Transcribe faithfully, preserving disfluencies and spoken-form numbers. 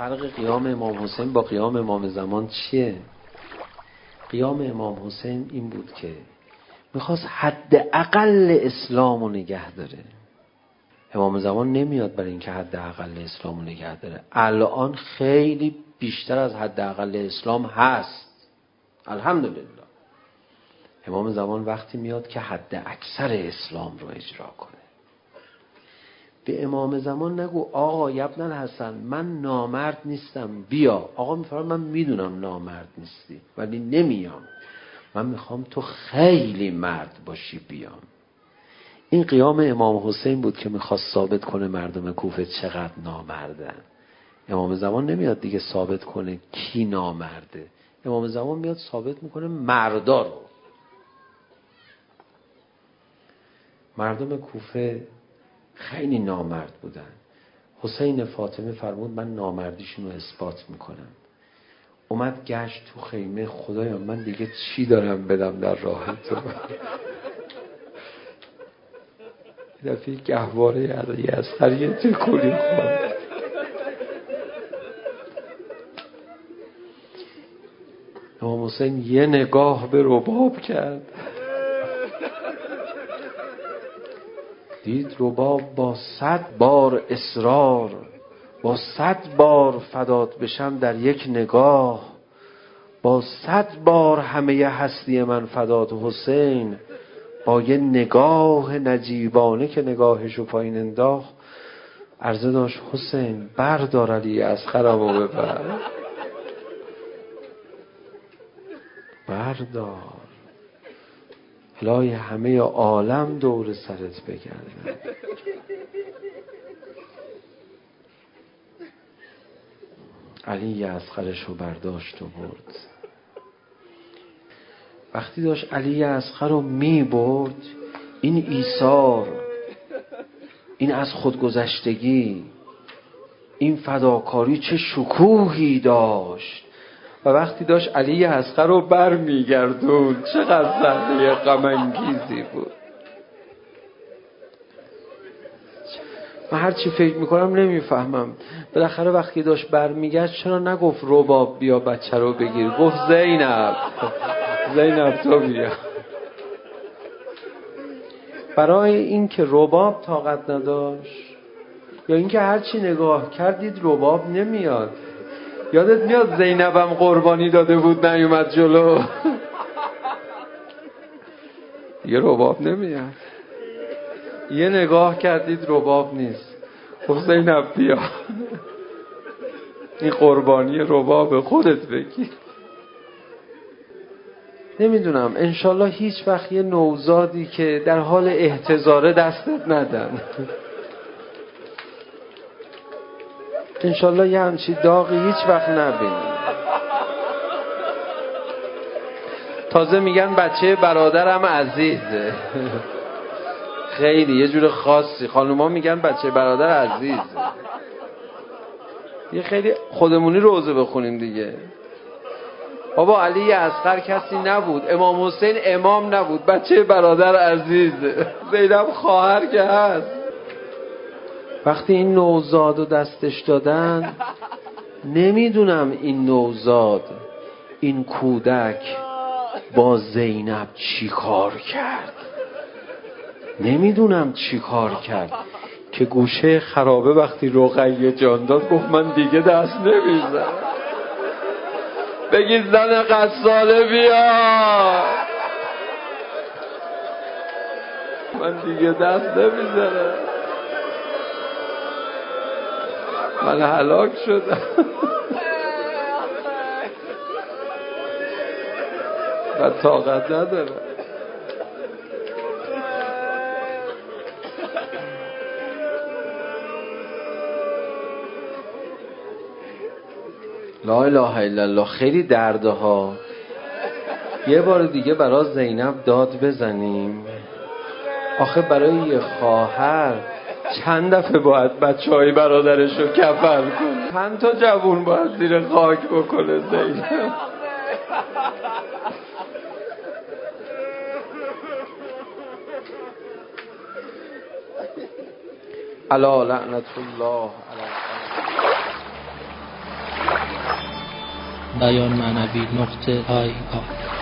فرق قیام امام حسین با قیام امام زمان چیه؟ قیام امام حسین این بود که میخواست حداقل اسلام رو نگه داره. امام زمان نمیاد برای اینکه حداقل اسلام رو نگه داره. الان خیلی بیشتر از حداقل اسلام هست، الحمدلله. امام زمان وقتی میاد که حد اکثر اسلام رو اجرا کنه. به امام زمان نگو آقا ابن الحسن من نامرد نیستم بیا. آقا میفرماد من میدونم نامرد نیستی ولی نمیام، من میخوام تو خیلی مرد باشی بیام. این قیام امام حسین بود که میخواست ثابت کنه مردم کوفه چقدر نامردن. امام زمان نمیاد دیگه ثابت کنه کی نامرده، امام زمان میاد ثابت میکنه مردا رو. مردم کوفه خیلی نامرد بودن. حسین فاطمه فرمود من نامردیشون رو اثبات میکنم. اومد گشت تو خیمه، خدایا من دیگه چی دارم بدم در راه تو. یه دفعه گهواره علی اصغر یه تکونی خورد. امام حسین یه نگاه به رباب کرد، دید رباب با صد بار اصرار، با صد بار فدات بشم در یک نگاه، با صد بار همه هستی من فدات حسین، با یه نگاه نجیبانه که نگاهشو پایین انداخت عرضه داشت حسین بردار علی اصغرمو ببر، بردار الهی همه عالم دور سرت بگردن. علی اصغرشو برداشت و برد. وقتی داشت علی اصغر رو می برد، این ایثار، این از خودگذشتگی، این فداکاری چه شکوهی داشت. و وقتی داشت علی اصغر رو بر می گردون چقدر صحنه غم انگیزی بود. من هر چی فکر میکنم نمیفهمم. بالاخره وقتی داشت بر میگشت چرا نگفت رباب بیا بچه رو بگیر، گفت زینب زینب تو بیا. برای این که رباب طاقت نداشت یا اینکه هر چی نگاه کردید رباب نمیاد. یادت میاد زینبم قربانی داده بود نیومد جلو. یه رباب نمیاد. یه نگاه کردید رباب نیست، خب زینب بیا این قربانی رباب خودت بگیر. نمیدونم انشالله هیچ وقت یه نوزادی که در حال احتضاره دستت ندن. انشالله یه همچی داغی هیچ وقت نبینی. تازه میگن بچه برادرم عزیزه. خیلی یه جور خاصی خانوما میگن بچه برادر عزیزه. یه خیلی خودمونی روزه بخونیم دیگه. بابا علی اصغر کسی نبود، امام حسین امام نبود، بچه برادر عزیزه. زینب خواهر که هست. وقتی این نوزاد رو دستش دادن، نمیدونم این نوزاد، این کودک با زینب چی کار کرد. نمیدونم چی کار کرد که گوشه خرابه وقتی رقیه جان داد گفت من دیگه دست نمیزنم. بگید زن قصاله بیا، من دیگه دست نمیزنم، من هلاک شدم. من طاقت ندارم. لا اله الا الله. خیلی درده ها. یه بار دیگه برای زینب داد بزنیم. آخه برای یه خواهر چند دفعه باید بچه های برادرش رو کفن کنه؟ چند تا جوون باید زیر خاک بکنه زینب؟ الا لعنت الله علی بیان معنوی نقطه آی آی